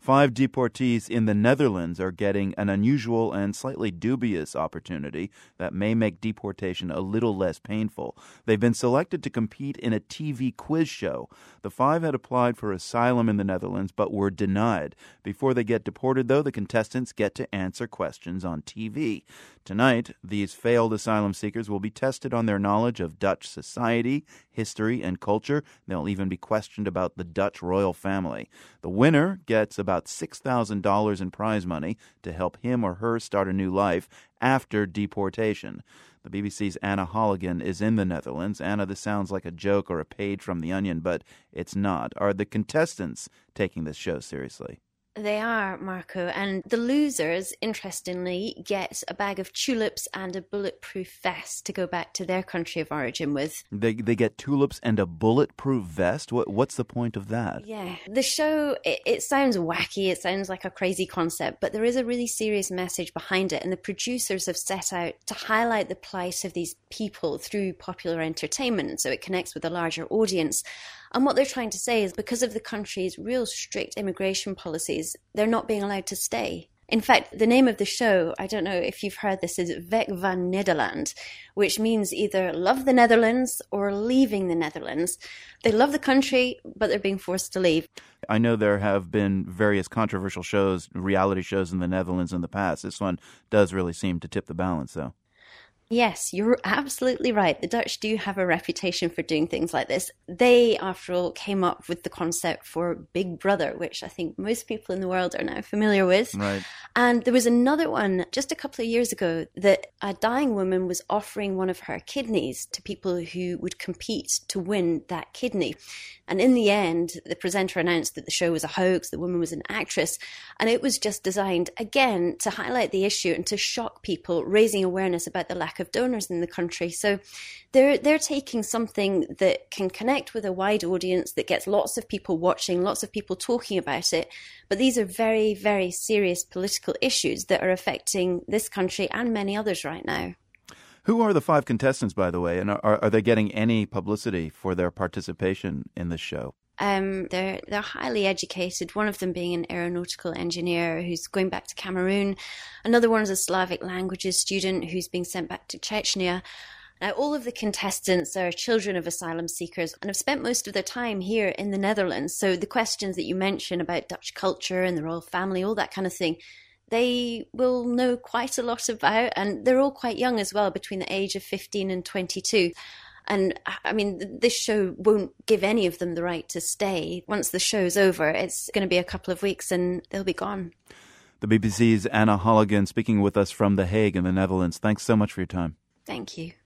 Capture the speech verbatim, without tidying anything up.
Five deportees in the Netherlands are getting an unusual and slightly dubious opportunity that may make deportation a little less painful. They've been selected to compete in a T V quiz show. The five had applied for asylum in the Netherlands but were denied. Before they get deported, though, the contestants get to answer questions on T V. Tonight, these failed asylum seekers will be tested on their knowledge of Dutch society, history, and culture. They'll even be questioned about the Dutch royal family. The winner gets about six thousand dollars in prize money to help him or her start a new life after deportation. The B B C's Anna Holligan is in the Netherlands. Anna, this sounds like a joke or a page from The Onion, but it's not. Are the contestants taking this show seriously? They are, Marco, and the losers, interestingly, get a bag of tulips and a bulletproof vest to go back to their country of origin with. They they get tulips and a bulletproof vest? What What's the point of that? Yeah. The show, it, it sounds wacky, it sounds like a crazy concept, but there is a really serious message behind it, and the producers have set out to highlight the plight of these people through popular entertainment, so it connects with a larger audience. And what they're trying to say is because of the country's real strict immigration policies, they're not being allowed to stay. In fact, the name of the show, I don't know if you've heard this, is Weg van Nederland, which means either love the Netherlands or leaving the Netherlands. They love the country, but they're being forced to leave. I know there have been various controversial shows, reality shows in the Netherlands in the past. This one does really seem to tip the balance, though. Yes, you're absolutely right. The Dutch do have a reputation for doing things like this. They, after all, came up with the concept for Big Brother, which I think most people in the world are now familiar with. Right. And there was another one just a couple of years ago that a dying woman was offering one of her kidneys to people who would compete to win that kidney. And in the end, the presenter announced that the show was a hoax, the woman was an actress, and it was just designed, again, to highlight the issue and to shock people, raising awareness about the lack of donors in the country. So they're they're taking something that can connect with a wide audience, that gets lots of people watching, lots of people talking about it. But these are very, very serious political issues that are affecting this country and many others right now. Who are the five contestants, by the way, and are, are they getting any publicity for their participation in this show? Um, they're they're highly educated, one of them being an aeronautical engineer who's going back to Cameroon. Another one is a Slavic languages student who's being sent back to Chechnya. Now, all of the contestants are children of asylum seekers and have spent most of their time here in the Netherlands. So the questions that you mentioned about Dutch culture and the royal family, all that kind of thing, they will know quite a lot about, and they're all quite young as well, between the age of fifteen and twenty-two. And I mean, this show won't give any of them the right to stay. Once the show's over, it's going to be a couple of weeks and they'll be gone. The B B C's Anna Holligan speaking with us from The Hague in the Netherlands. Thanks so much for your time. Thank you.